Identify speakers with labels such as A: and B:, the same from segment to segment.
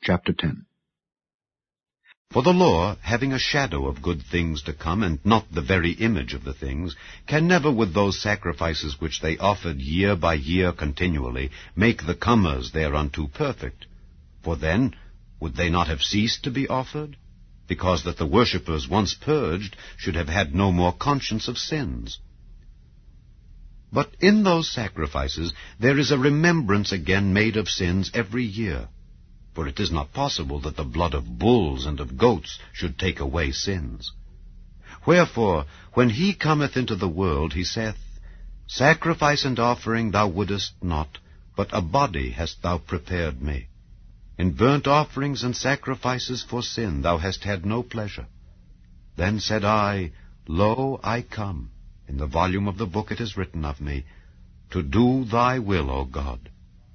A: Chapter 10.
B: For the law, having a shadow of good things to come, and not the very image of the things, can never with those sacrifices which they offered year by year continually, make the comers thereunto perfect. For then would they not have ceased to be offered? Because that the worshippers, once purged, should have had no more conscience of sins. But in those sacrifices there is a remembrance again made of sins every year. For it is not possible that the blood of bulls and of goats should take away sins. Wherefore, when he cometh into the world, he saith, Sacrifice and offering thou wouldest not, but a body hast thou prepared me. In burnt offerings and sacrifices for sin thou hast had no pleasure. Then said I, Lo, I come. In the volume of the book it is written of me, to do thy will, O God.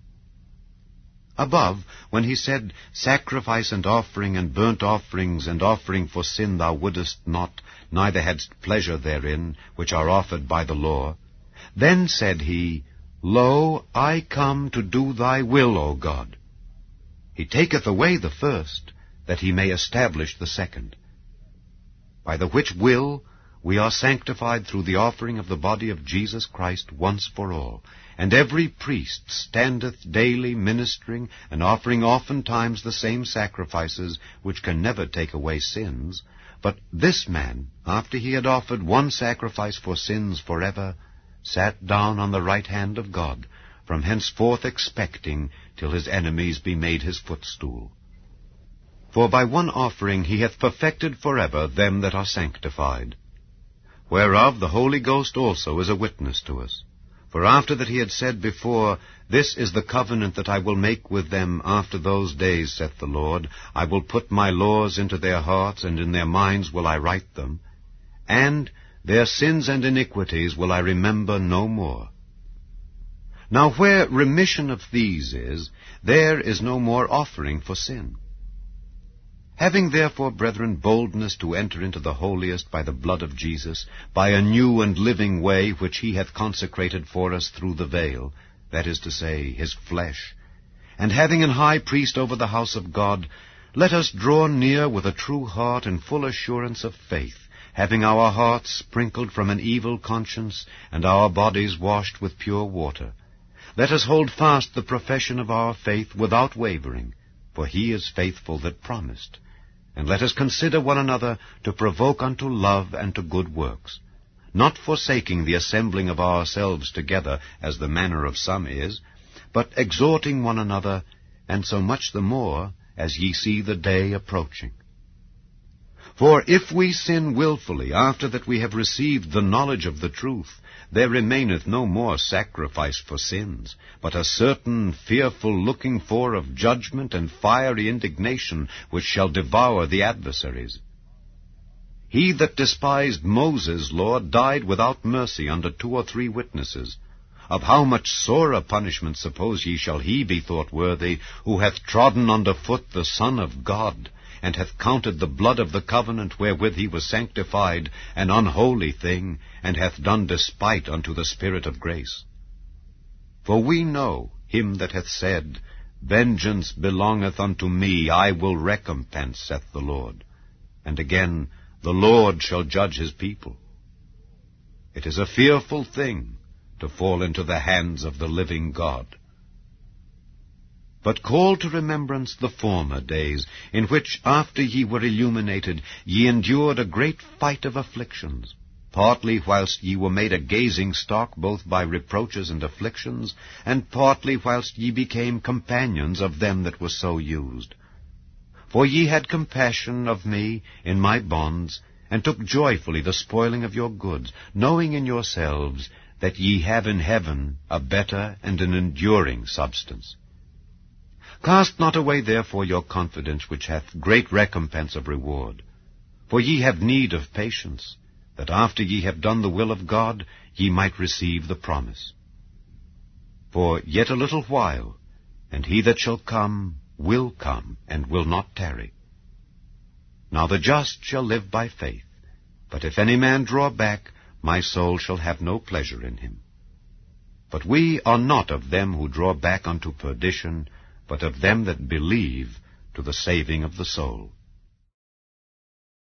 B: Above, when he said, Sacrifice and offering and burnt offerings and offering for sin thou wouldest not, neither hadst pleasure therein, which are offered by the law, then said he, Lo, I come to do thy will, O God. He taketh away the first, that he may establish the second. By the which will we are sanctified through the offering of the body of Jesus Christ once for all. And every priest standeth daily ministering, and offering oftentimes the same sacrifices, which can never take away sins. But this man, after he had offered one sacrifice for sins forever, sat down on the right hand of God, from henceforth expecting till his enemies be made his footstool. For by one offering he hath perfected forever them that are sanctified. Whereof the Holy Ghost also is a witness to us. For after that he had said before, This is the covenant that I will make with them after those days, saith the Lord, I will put my laws into their hearts, and in their minds will I write them, and their sins and iniquities will I remember no more. Now where remission of these is, there is no more offering for sin. Having therefore, brethren, boldness to enter into the holiest by the blood of Jesus, by a new and living way which he hath consecrated for us through the veil, that is to say, his flesh, and having an high priest over the house of God, let us draw near with a true heart and full assurance of faith, having our hearts sprinkled from an evil conscience, and our bodies washed with pure water. Let us hold fast the profession of our faith without wavering, for he is faithful that promised. And let us consider one another to provoke unto love and to good works, not forsaking the assembling of ourselves together, as the manner of some is, but exhorting one another, and so much the more as ye see the day approaching. For if we sin wilfully after that we have received the knowledge of the truth, there remaineth no more sacrifice for sins, but a certain fearful looking for of judgment and fiery indignation, which shall devour the adversaries. He that despised Moses' law died without mercy under 2 or 3 witnesses. Of how much sorer punishment suppose ye shall he be thought worthy, who hath trodden under foot the Son of God, and hath counted the blood of the covenant wherewith he was sanctified an unholy thing, and hath done despite unto the Spirit of grace. For we know him that hath said, Vengeance belongeth unto me, I will recompense, saith the Lord. And again, the Lord shall judge his people. It is a fearful thing to fall into the hands of the living God. But call to remembrance the former days, in which, after ye were illuminated, ye endured a great fight of afflictions, partly whilst ye were made a gazing stock both by reproaches and afflictions, and partly whilst ye became companions of them that were so used. For ye had compassion of me in my bonds, and took joyfully the spoiling of your goods, knowing in yourselves that ye have in heaven a better and an enduring substance. Cast not away therefore your confidence, which hath great recompense of reward. For ye have need of patience, that after ye have done the will of God, ye might receive the promise. For yet a little while, and he that shall come will come, and will not tarry. Now the just shall live by faith, but if any man draw back, my soul shall have no pleasure in him. But we are not of them who draw back unto perdition, but of them that believe to the saving of the soul.